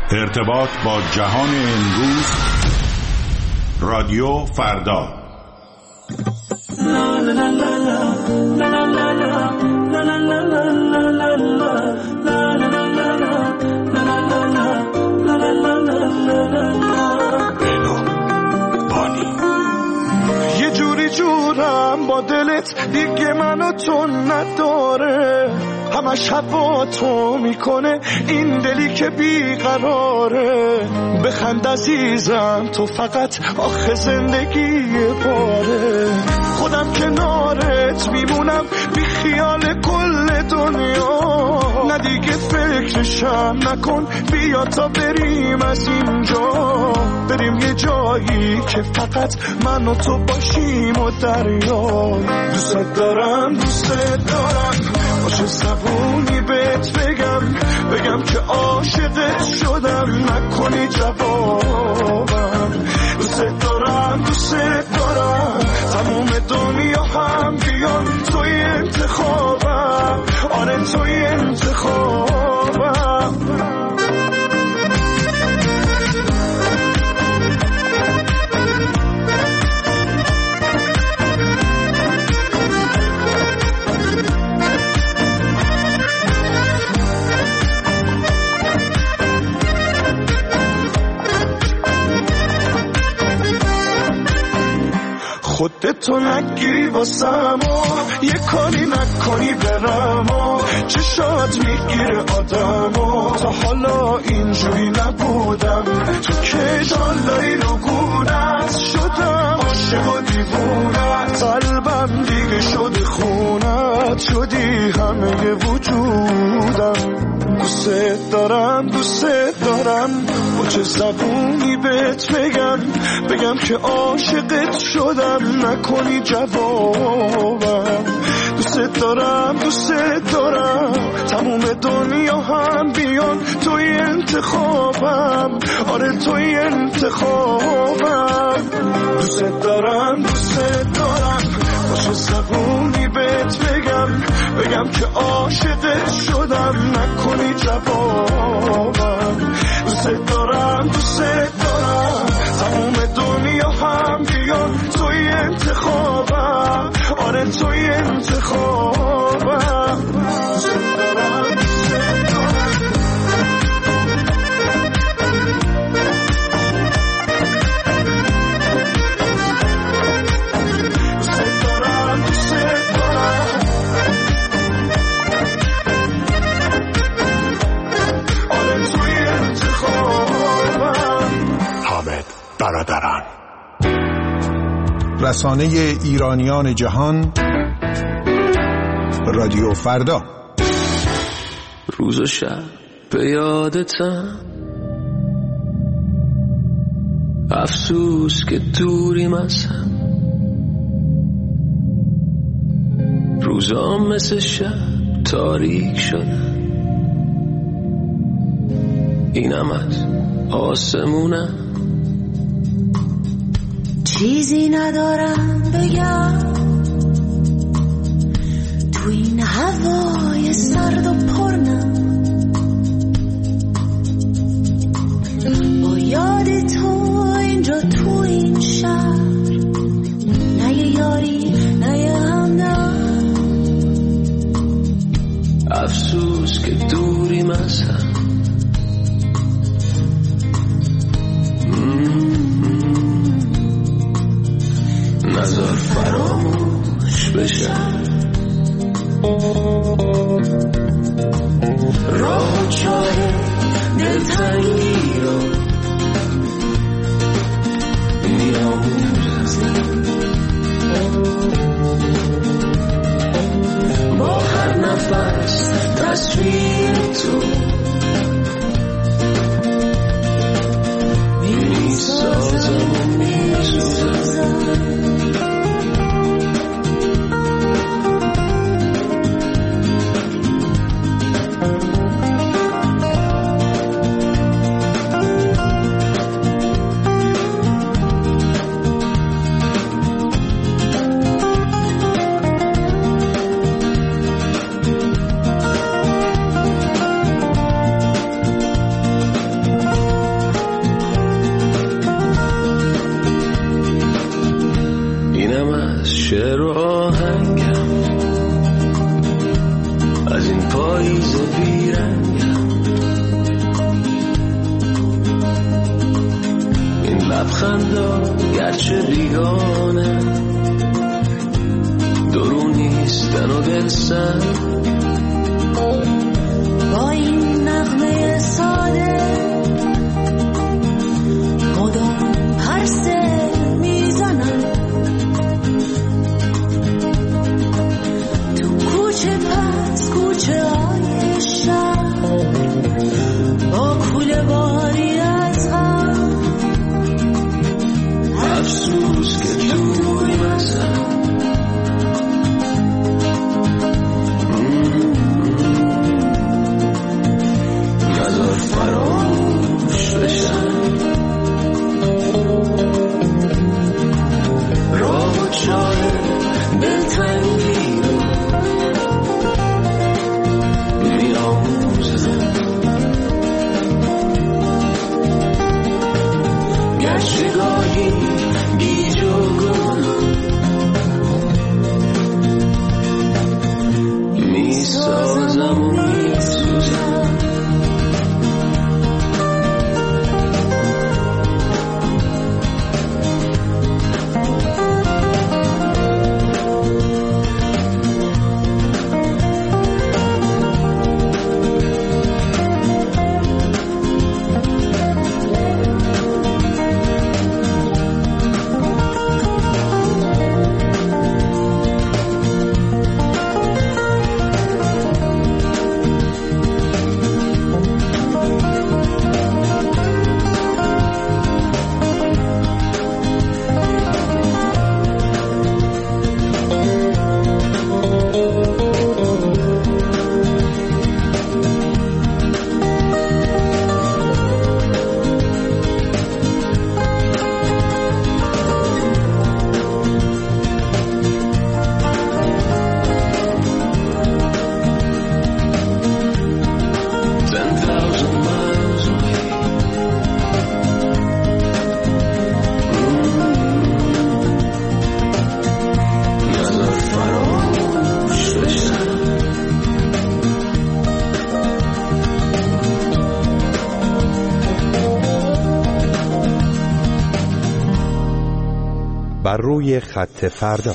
ارتباط با جهان امروز. رادیو فردا. یه جوری جورم با دلت دیگه منو تو نداره، همش هوا تو میکنه این دلی که بیقراره. بخند عزیزم تو فقط آخه زندگی باره، خودم کنارت میمونم بی خیال کل دنیا. نه دیگه فکرشم نکن، بیا تا بریم از اینجا، بریم یه جایی که فقط من و تو باشیم و دریا. دوست دارم باشه زبونی بهت بگم که عاشقت شدم، نکنی جوابم. دوست دارم تموم دنیا هم بیان توی انتخابم، آره توی انتخابم. خودتو نگیری واسم و یه کاری نکنی برم و چشات میگیره آدم و تا حالا اینجوری نبودم. تو که جالایی رو گونت شدم، عاشق و دیوونت، قلبم دیگه شده خونت، شدی همه وجودم. دوست دارم با چه زبونی بهت بگم که عاشقت شدم، نکنی جوابم. دوست دارم تموم دنیا هم بیان توی انتخابم، آره توی انتخابم. دوست دارم با چه زبونی بهت بگم که عاشقت شدم، نکنی جوابم. دوست دارم تموم دنیا هم بیان توی انتخابم، آره توی انتخابم. دوست دارم برادران. رسانه ایرانیان جهان، رادیو فردا. روز و شب به یادتم، افسوس که دوریم از هم، روزا مثل شب تاریک شدن، اینم از آسمونم. چیزی ندارم بگم تو این هوای سرد و پرنم، با یاد تو اینجا تو این شهر، نه یه یاری نه یه همدم. افسوس که دوریم از هم، نظر فراموش بشم. شعر و آهنگم از این پاییز بیرنگم، این لبخندا گرچه بیگانه درونیستن و دلسن، با این نغمه ساده مدام پرسه میزنم، تو کوچه پس کوچه های شهر با کوله باری از غم، افسوس که دوری مثلا نظر فراموش بشن، راه و چاره دلتنگی رو می‌آموزم، گرچه گاهی گیج و گمانم می‌سازم و می‌سوزم. بر روی خط فردا.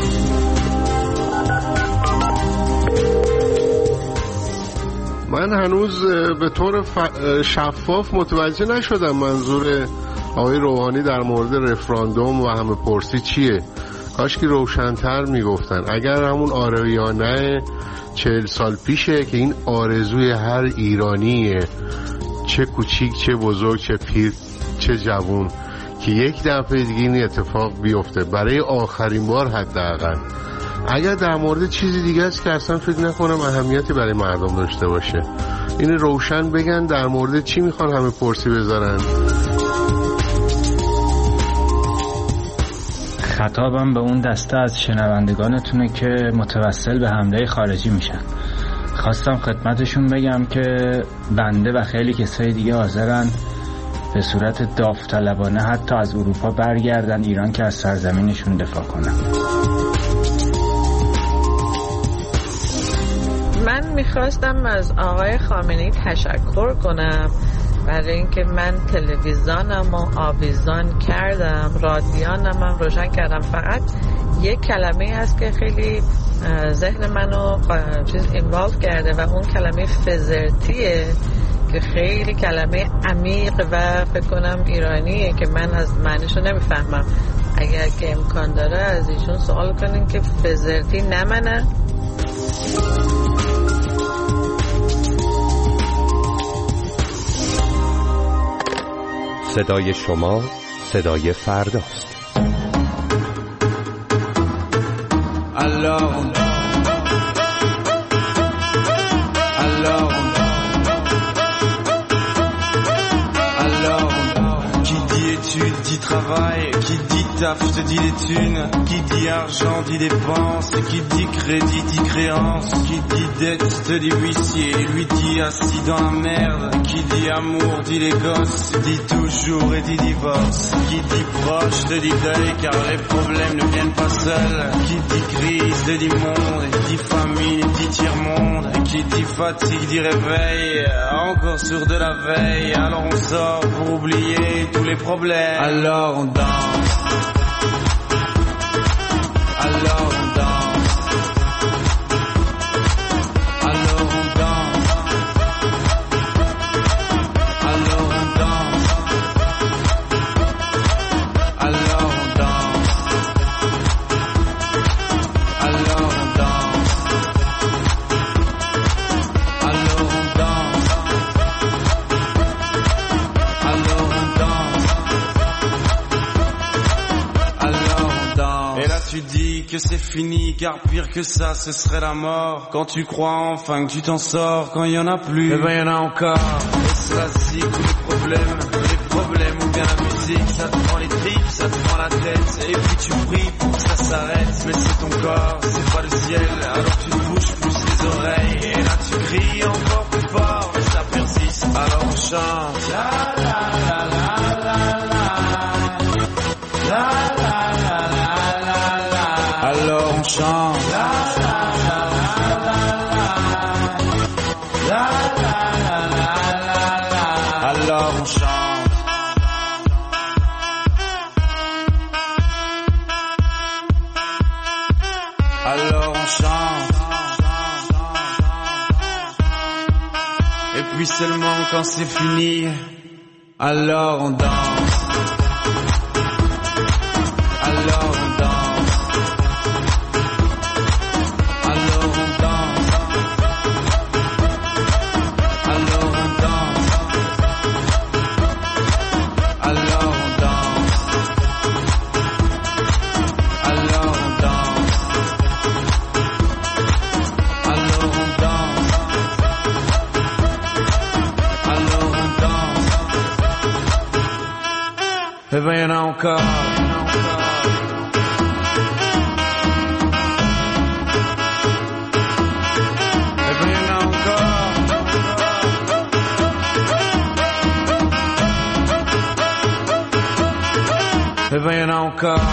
من هنوز به طور شفاف متوجه نشدم منظور آقای روحانی در مورد رفراندوم و همه پرسی چیه. کاش که روشن‌تر میگفتن. اگر همون آره یا نه 40 سال پیشه که این آرزوی هر ایرانیه، چه کوچیک چه بزرگ چه پیر چه جوون، که یک دفعه دیگه این اتفاق بیفته برای آخرین بار حداقل. اگر در مورد چیزی دیگه است که اصلا فکر نکنم اهمیتی برای مردم داشته باشه. این روشن بگن در مورد چی میخوان همه پرسی بذارن. خطابم به اون دسته از شنوندگانتونه که متوسل به حمله خارجی میشن. خواستم خدمتشون بگم که بنده و خیلی کسای دیگه حاضرن به صورت داوطلبانه حتی از اروپا برگردن ایران که از سرزمینشون دفاع کنن. من میخواستم از آقای خامنه‌ای تشکر کنم برای اینکه من تلویزیونم رو آویزان کردم، رادیانم هم روشن کردم. فقط یک کلمه هست که خیلی ذهن منو اینوالو کرده و اون کلمه فزرتیه که خیلی کلمه عمیق و فکر کنم ایرانیه که من از معنیشو نمیفهمم. اگر که امکان داره از ایشون سوال کنین که فزرتی نمنه. صدای شما صدای فرداست. Alors qui dit études dit travail, qui dit taf te dit les thunes, qui dit argent dit dépense, qui dit crédit dit créance, qui dit dette te dit huissier, lui dit assis dans la merde, qui dit amour dit les gosses, dit toujours et dit divorce, qui dit proche te dit deuil car les problèmes ne viennent pas seuls, qui dit crise te dit monde, dit famine dit tiers-monde, qui dit fatigue dit réveil, encore sur de la veille, alors on sort pour oublier tous les problèmes, alors on danse, alors on danse, alors on danse, alors on danse, alors on danse, alors on danse, alors on danse, alors on danse, alors on danse. Et là tu dis que c'est fini, car pire que ça ce serait la mort. Quand tu crois enfin que tu t'en sors, quand il y en a plus, eh ben il y en a encore. Et cela c'est tous les problèmes ou bien la musique, ça te prend les tripes, ça te prend la tête, et puis tu pries pour que ça s'arrête, mais c'est ton corps, c'est pas le ciel, alors tu te bouges plus les oreilles, et là tu cries encore plus fort, mais ça persiste, alors on chante. La la la la la la, la la la la la la, alors on chante. La la la la la la, la la la la la la, alors on chante. Alors on chante. Et puis seulement quand c'est fini, alors on danse. Alors on danse. Alors on danse. Alors on danse. Alors on danse. Alors on danse. Alors on danse. Alors on danse. Et ben y'en a encore. Et ben y'en a encore. Et ben y'en a encore.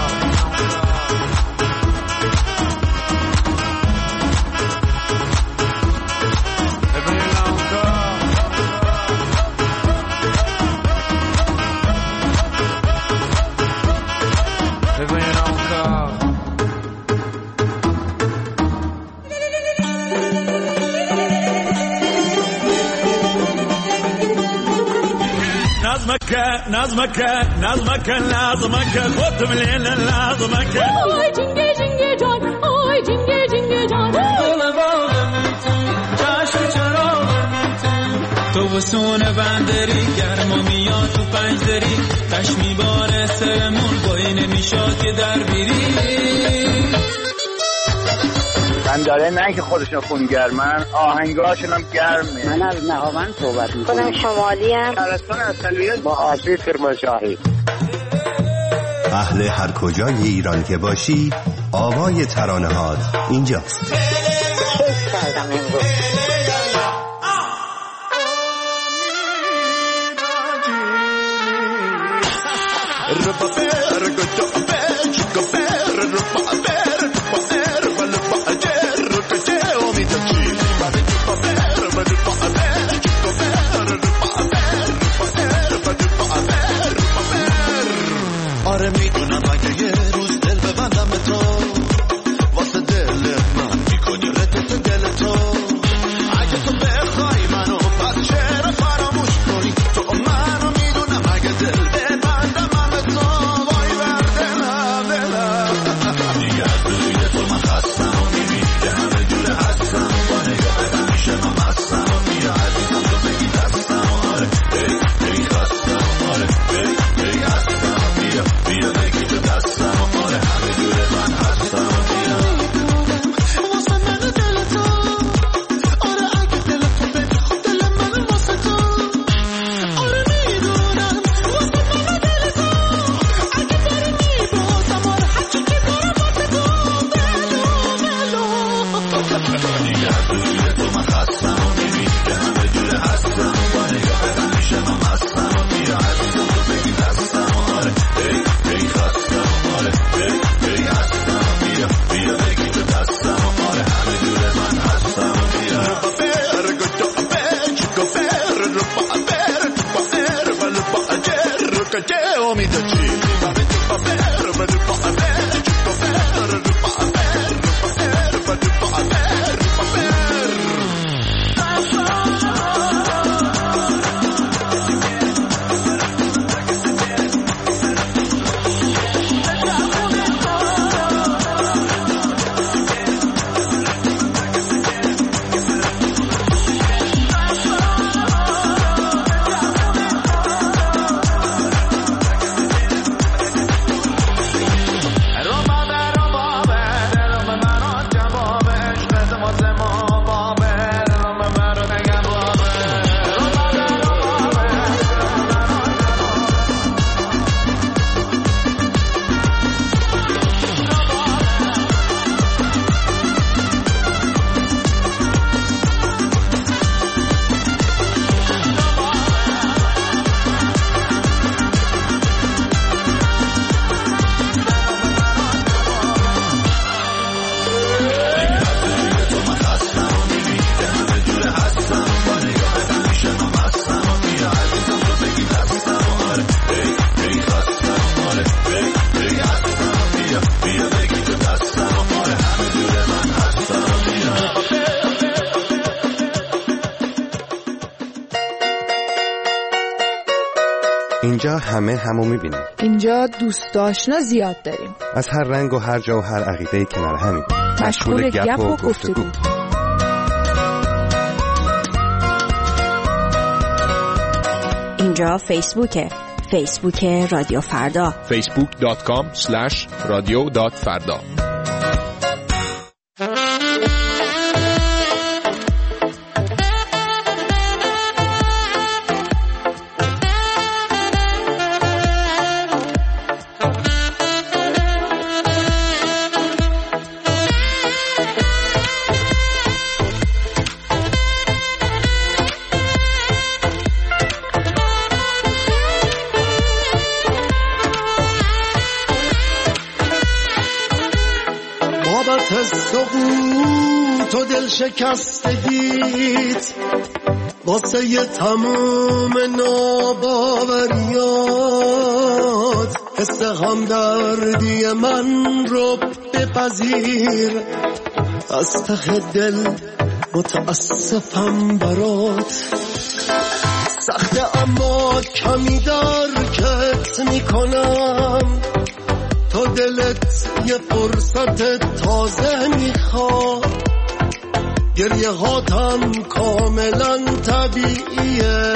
نظمك خود مليل لازمك آی جنگه جنگه جان آی جنگه جنگه جان گل باغم تو جشن چراغم تو وسون بندری گرما میاد تو پنجدری تش میباره سرمون بایی نمیشاد که در بیری من داره نه که خودشون خونگرمن آهنگاشون هم گرمه. من از نهاوند صحبت میکنم. خودم شمالی ام. شهرستان اصلیت با آشی کرمانشاهی. اهل هر کجای ایران که باشی آوای ترانه‌هات اینجاست. کیف کردم امروز. آره میدونم اگه یه روز دل ببندم به تو واسه دل من میکنی ردت دل تو اگه تو بخوای منو پس چرا فراموش کنی تو منو میدونم اگه دل ببندم من به تو وای بر دلم اینجا همه همو میبینیم. اینجا دوست آشنا زیاد داریم. از هر رنگ و هر جا و هر عقیده‌ای کنار همیم. مشغول گپ و گفتگو. اینجا فیسبوکه. فیسبوک رادیو فردا. facebook.com/radio.farda. سقوط و دل شکستگیت واسه ی تموم ناباوریات حس همدردی من رو بپذیر از ته دل متاسفم برات سخته اما کمی درکت میکنم تا دلت یه فرصت تازه میخواد گریه هاتم کاملا طبیعیه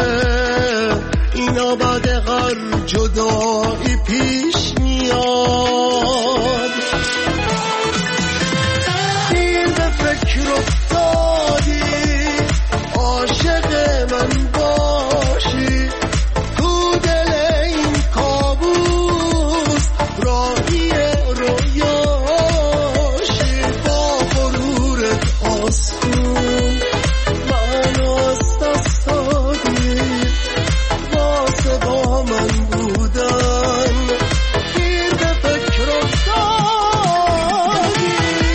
اینا بعد هر جدایی پیش میاد دیر به فکر افتادی عاشق من باشی تو دل این کابوس راهی رویاشی با غرورت آسون منو از دست دادی واسه با من بودن دیر به فکر افتادی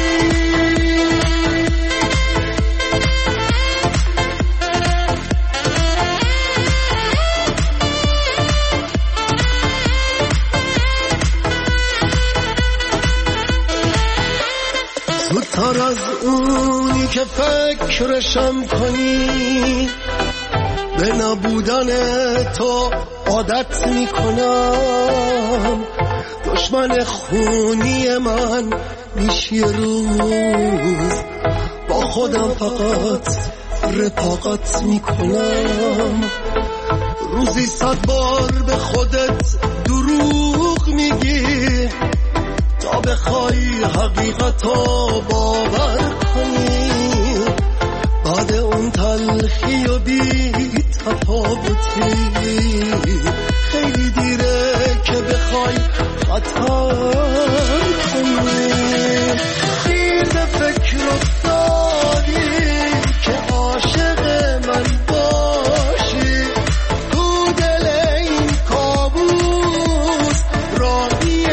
زودتر از اونی که فکرشم کنی به نبودن تو عادت میکنم دشمن خونی من میشی روز با خودم فقط رفاقت میکنم روزی 100 بار به خودت دروغ میگی تا بخوای حقیقتو باور کنی بعد اون تلخی و بی تفاوتی خیلی دیره که بخوای خطر کنی دیر به فکر افتادی که عاشق من باشی تو دل این کابوس راهی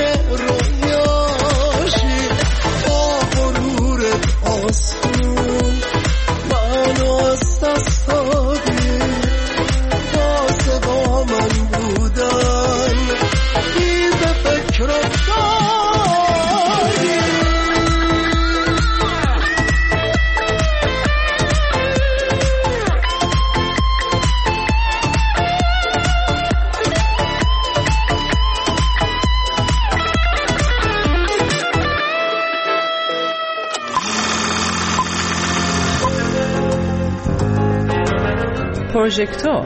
رویاشی با غرورت آسون منو از دست دادی پروژکتور.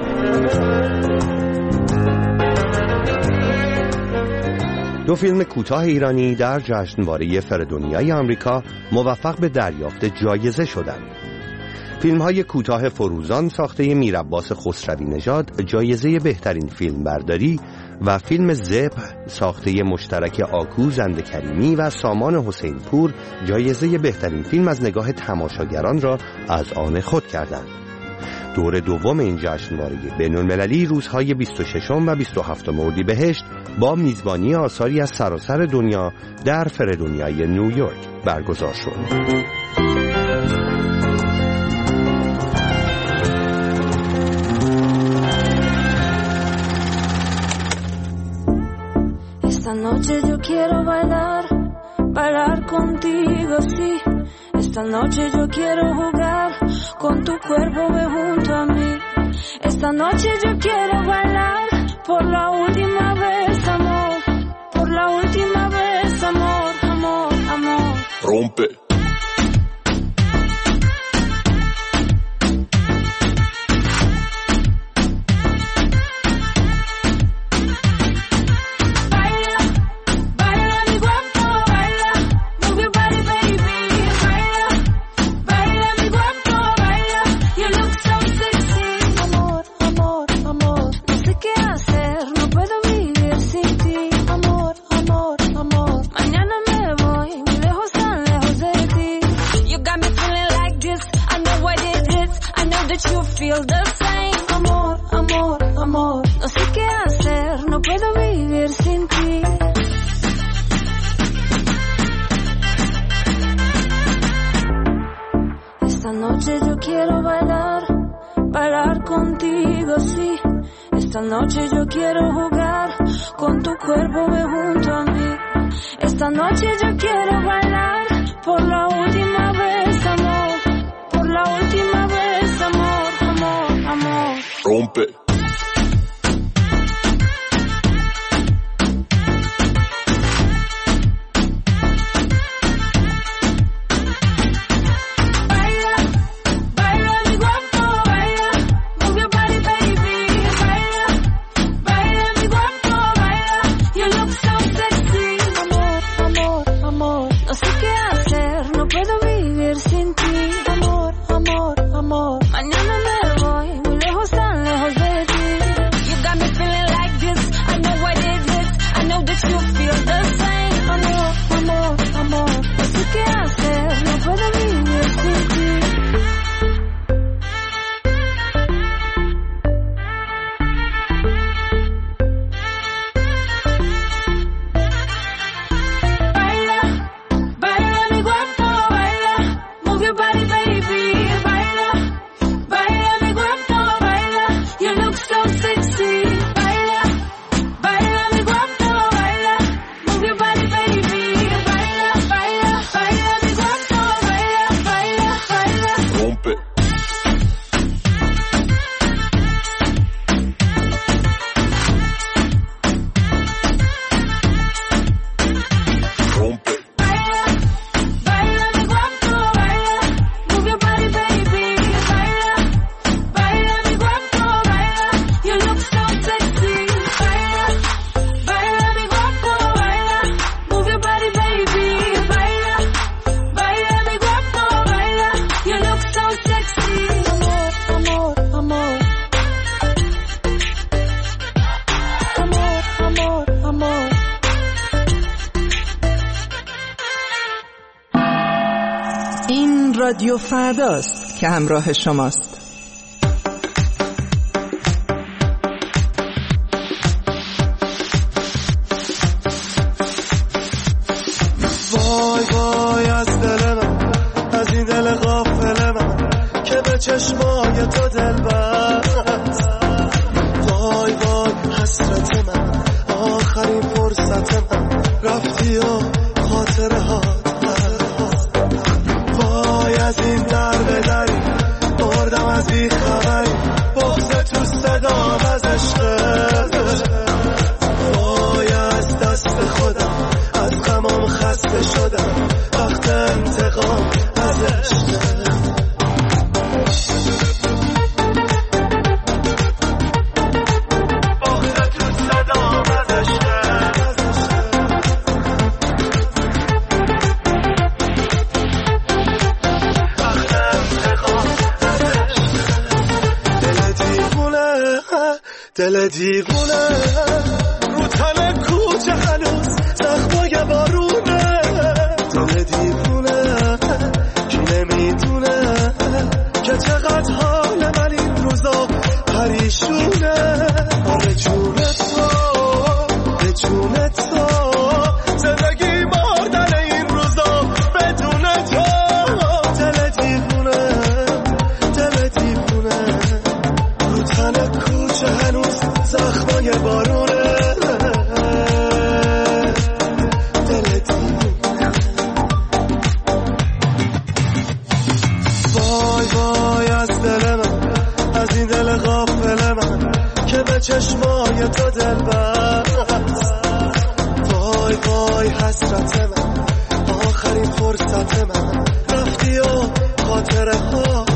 دو فیلم کوتاه ایرانی در جشنواره فردونیای آمریکا موفق به دریافت جایزه شدند. فیلم‌های کوتاه فروزان ساخته میرعباس خسروی نژاد جایزه بهترین فیلم برداری و فیلم ذبح ساخته مشترک آکو زنده کریمی و سامان حسین پور جایزه بهترین فیلم از نگاه تماشاگران را از آن خود کردند. دور دوم این جشنواره بین‌المللی روزهای 26 و 27 اردیبهشت با میزبانی آثاری از سراسر دنیا در فردونیای نیویورک برگزار شد. Esta noche yo quiero bailar, bailar contigo, sí. Esta noche yo quiero jugar con tu cuerpo, ve junto a mí. Esta noche yo quiero bailar por la última vez, amor. Por la última vez, amor, amor, amor. Rompe. Feel the same, amor, amor, amor. No sé qué hacer, no puedo vivir sin ti. Esta noche yo quiero bailar, bailar contigo, sí. Esta noche yo quiero jugar con tu cuerpo, ve junto a mí. Esta noche yo quiero bailar por la última vez, amor. Por la última vez, amor, amor, amor. Rompe. رادیو فرداست که همراه شماست. وای وای از دل من، از این دل غافل من که به چشمای تو دل بست. وای وای حسرت من، آخرین فرصت من، رفتی و خاطره هات. وای از این در به دری بردم دل دیوونه رو تن کوچه هنوز زخمای بارونه، دل دیوونه کی نمیدونه که چقدر حال من این روزا پریشونه. آره جون تو به جون تو زندگی مردن این روزا بدون تو. دل دیوونه دل دیوونه رو تن کوچه هنوز زخمای بارونه، دل دیوونه. وای وای از دل من، از این دل غافل من که به چشمای تو دل بست. وای وای حسرت من، آخرین فرصت من، رفتی و خاطره ها